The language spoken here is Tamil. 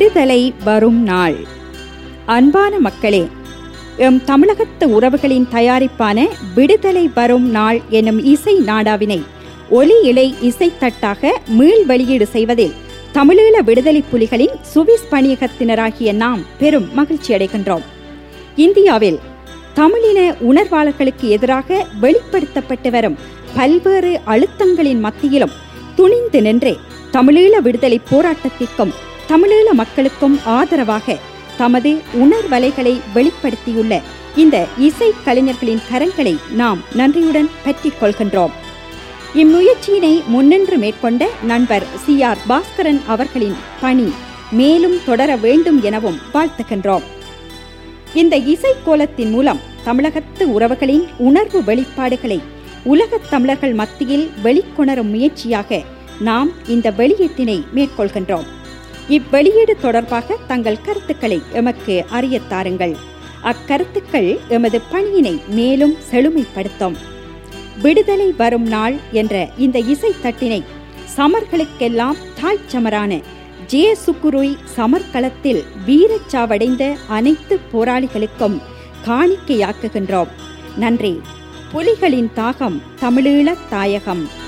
விடுதலை வரும் நாள். அன்பான மக்களே, எம் தமிழகத்து உறவுகளின் தயாரிப்பான விடுதலை வரும் நாள் எனும் இசை நாடாவினை ஒலி இழை இசைத்தட்டாக மீள் வெளியீடு செய்வதில் தமிழீழ விடுதலை புலிகளின் சுவிஸ் பணியகத்தினராகிய நாம் பெரும் மகிழ்ச்சி அடைகின்றோம். இந்தியாவில் தமிழின உணர்வாளர்களுக்கு எதிராக வெளிப்படுத்தப்பட்டு வரும் பல்வேறு அழுத்தங்களின் மத்தியிலும் துணிந்து நின்றே தமிழீழ விடுதலை போராட்டத்திற்கும் தமிழீழ மக்களுக்கும் ஆதரவாக தமது உணர்வலைகளை வெளிப்படுத்தியுள்ள இந்த இசை கலைஞர்களின் கரங்களை நாம் நன்றியுடன் பற்றிக் கொள்கின்றோம். இம்முயற்சியினை முன்னின்று மேற்கொண்ட நண்பர் CR பாஸ்கரன் அவர்களின் பணி மேலும் தொடர வேண்டும் எனவும் வாழ்த்துகின்றோம். இந்த இசை கோலத்தின் மூலம் தமிழகத்து உறவுகளின் உணர்வு வெளிப்பாடுகளை உலகத் தமிழர்கள் மத்தியில் வெளிக்கொணரும் முயற்சியாக நாம் இந்த வெளியீட்டினை மேற்கொள்கின்றோம். இவ்வெளியீடு தொடர்பாக தங்கள் கருத்துக்களை எமக்கு அறியத் தாருங்கள். அக்கருத்துக்கள் எமது பணியினை மேலும் செழுமைப்படுத்தும். விடுதலை வரும் நாள் என்ற இந்த இசைத்தட்டினை சமர்களுக்கெல்லாம் தாய்ச்சமரான ஜேசுக்குருய் சமர்களத்தில் வீரச்சாவடைந்த அனைத்து போராளிகளுக்கும் காணிக்கையாக்குகின்றோம். நன்றி. புலிகளின் தாகம் தமிழீழ தாயகம்.